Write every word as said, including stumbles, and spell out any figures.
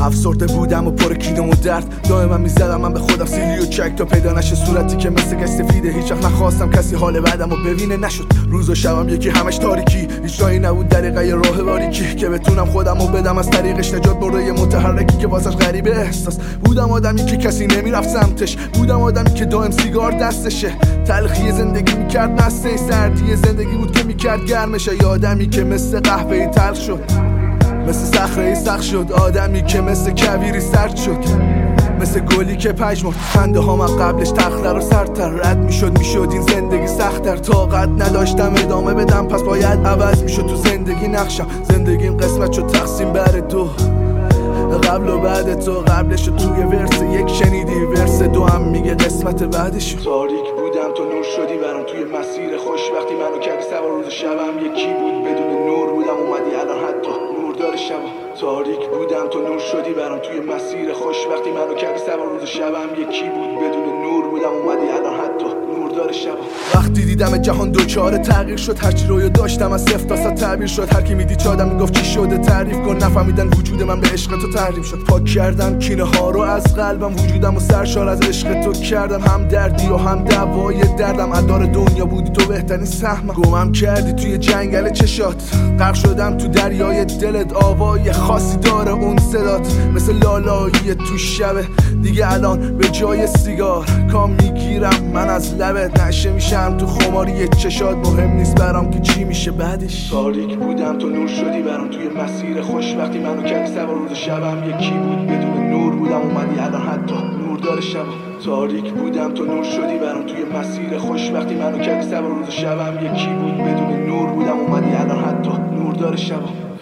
افسرده بودم و پر کینه و درد، دائما میزدم من به خودم سیلی و چک تا پیدا نشه صورتی که مثل کش سفیده. هیچ وقت نخواستم کسی حال بعدم و ببینه، نشد. روز و شبم یکی همش تاریکی، هیچ راهی نبود دریقه راه باریکی که بتونم خودم رو بدم از طریقش نجات. برده متحرکی که واسش غریبه احساس. بودم آدمی که کسی نمیرفت سمتش، بودم آدمی که دائم سیگار دستشه. تلخی زندگی میکرد مسته، سردی زندگی بود که میکرد گرمشه. یه آدمی که مثل قهوه تلخ شد، مثل صخره سخت شد. آدمی که مثل کویری سرد شد، مثل گلی که پژمرد. خنده ها من قبلش تختر و سرتر رد میشد میشد این زندگی سخت‌تر. طاقت نداشتم ادامه بدم، پس باید عوض میشد تو زندگی نقشم. زندگیم قسمت شد تقسیم بر دو، قبل و بعد تو. قبلش توی ورس یک شنیدی، ورس دو هم میگه قسمت بعدش. تاریک بودم تو نور شدی برام توی مسیر خوشبختی. منو کردی سوار روز شبم یکی بود، بدون نور بودم اومدی الان حتی نور داره شبم. تاریک بودم تو نور شدی برام توی مسیر خوشبختی. منو کردی سوار روز شبم یکی بود، بدون نور بودم اومدی الان حتی نور داره شبم. وقتی دیدم جهان دوچاره تغییر شد، هرچی رویو داشتم از صفر تا صد تعبیر شد. هر کی میدید چادم میگفت چی شده تعریف کن، نفهمیدن وجود من به عشق تو تحریم شد. پاک کردم کینه ها رو از قلبم، وجودم و سرشار از عشق تو کردم. هم دردی و هم دوای دردم، ادار دنیا بودی تو بهترین سهمم. گمم کردی توی جنگل چشات، غرق شدم تو دریای دلت. آوای خاصی داره اون صدات، مثل لالایی تو شبه. دیگه الان به جای سیگار کام میگیرم من از لبت. نشه میشم تو خماری چشات، مهم نیست برام که چی میشه بعدش. تاریک بودم تو نور شدی برام توی مسیر خوشبختی. منو کردی سوار روز شبم یکی بود، بدون نور بودم اومدی الان حتی نور داره شبم. تاریک بودم تو نور شدی برام توی مسیر خوشبختی. منو کردی سوار روز شبم یکی بود، بدون نور بودم اومدی الان حتی نور داره شبم.